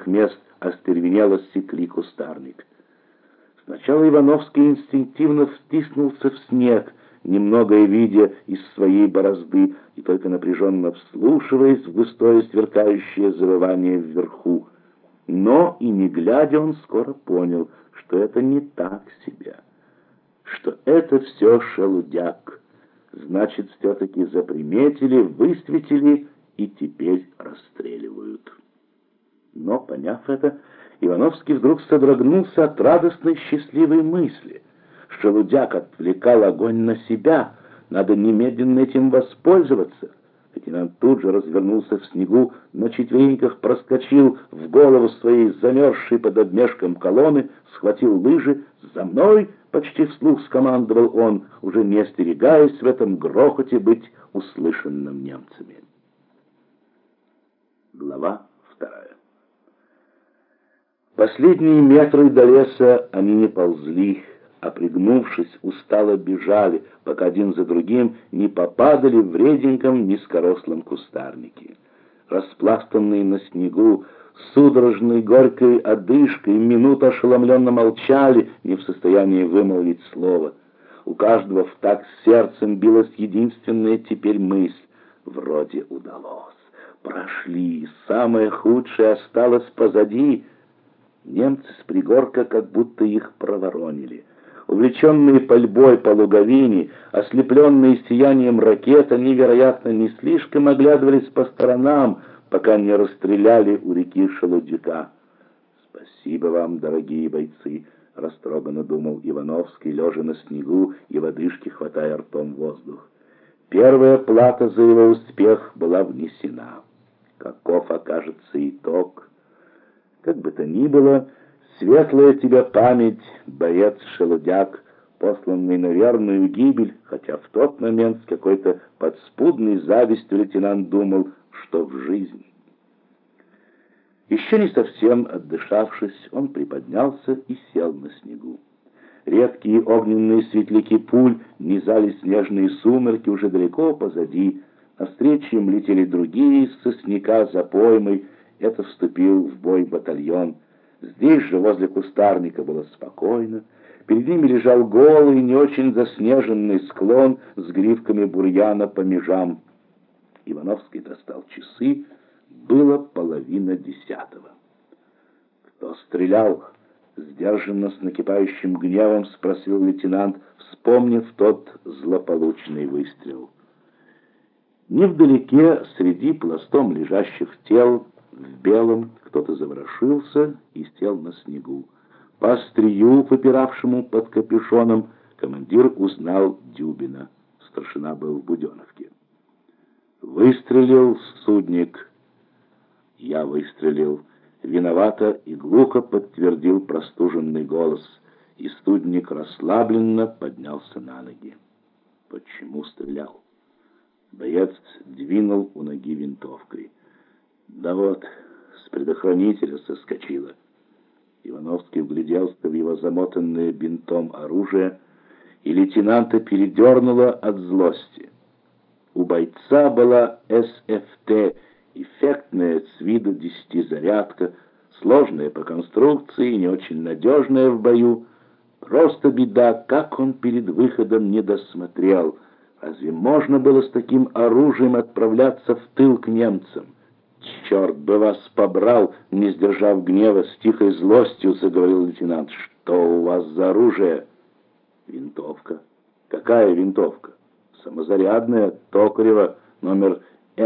мест остервенело секли кустарник. Сначала Ивановский инстинктивно втиснулся в снег, немногое видя из своей борозды и только напряженно вслушиваясь в густое сверкающее завывание вверху. Но и не глядя, он скоро понял, что это не так себе, что это все шелудяк. Значит, все-таки заприметили, высветили и теперь расстреливают. Но, поняв это, Ивановский вдруг содрогнулся от радостной счастливой мысли. Шелудяк отвлекал огонь на себя, надо немедленно этим воспользоваться. Лейтенант тут же развернулся в снегу, на четвереньках проскочил в голову своей замерзшей под обмешком колонны, схватил лыжи. «За мной!» — почти вслух скомандовал он, уже не остерегаясь в этом грохоте быть услышанным немцами. Глава 2. Последние метры до леса они не ползли, а, пригнувшись, устало бежали, пока один за другим не попадали в реденьком низкорослом кустарнике. Распластанные на снегу, судорожной горькой одышкой, минуту ошеломленно молчали, не в состоянии вымолвить слово. У каждого в такт сердцем билась единственная теперь мысль: вроде удалось, прошли, самое худшее осталось позади. Немцы с пригорка как будто их проворонили. Увлеченные пальбой по луговине, ослепленные сиянием ракет, они, вероятно, не слишком оглядывались по сторонам, пока не расстреляли у реки Шелудяка. «Спасибо вам, дорогие бойцы», — растроганно думал Ивановский, лежа на снегу и в одышке хватая ртом воздух. Первая плата за его успех была внесена. Каков окажется итог? Как бы то ни было, светлая тебе память, боец Шелудяк, посланный на верную гибель, хотя в тот момент с какой-то подспудной завистью лейтенант думал, что в жизни. Еще не совсем отдышавшись, он приподнялся и сел на снегу. Редкие огненные светляки пуль низали снежные сумерки уже далеко позади, навстречу им летели другие из сосняка за поймой. Это вступил в бой батальон. Здесь же, возле кустарника, было спокойно. Перед ними лежал голый, не очень заснеженный склон с гривками бурьяна по межам. Ивановский достал часы. Было 9:30. «Кто стрелял?» — сдержанно, с накипающим гневом спросил лейтенант, вспомнив тот злополучный выстрел. Невдалеке, среди пластом лежащих тел, в белом кто-то заворошился и сел на снегу. По острию, выпиравшему под капюшоном, командир узнал Дюбина. Старшина был в Буденовке. «Выстрелил судник». «Я выстрелил». Виновато и глухо подтвердил простуженный голос, и студник расслабленно поднялся на ноги. «Почему стрелял?» Боец двинул у ноги винтовкой. «Да вот, с предохранителя соскочила». Ивановский вгляделся в его замотанное бинтом оружие, и лейтенанта передернуло от злости. У бойца была СФТ, эффектная с виду 10-зарядка, сложная по конструкции, не очень надежная в бою. Просто беда, как он перед выходом не досмотрел. Разве можно было с таким оружием отправляться в тыл к немцам? «Черт бы вас побрал!» — не сдержав гнева, с тихой злостью заговорил лейтенант. «Что у вас за оружие?» «Винтовка». «Какая винтовка?» «Самозарядная, Токарева, номер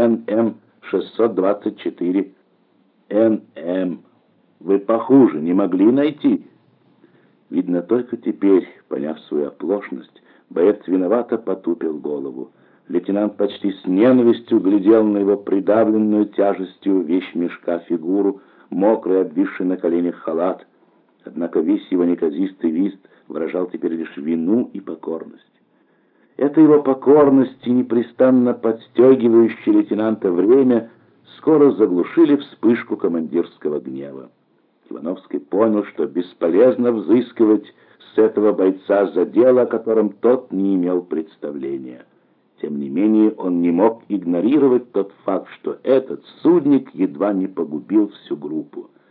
НМ-624». «НМ. Вы похуже не могли найти?» Видно, только теперь, поняв свою оплошность, боец виновато потупил голову. Лейтенант почти с ненавистью глядел на его придавленную тяжестью вещмешка фигуру, мокрый, обвисший на коленях халат. Однако весь его неказистый вид выражал теперь лишь вину и покорность. Эта его покорность и непрестанно подстегивающее лейтенанта время скоро заглушили вспышку командирского гнева. Ивановский понял, что бесполезно взыскивать с этого бойца за дело, о котором тот не имел представления. Тем не менее, он не мог игнорировать тот факт, что этот судник едва не погубил всю группу.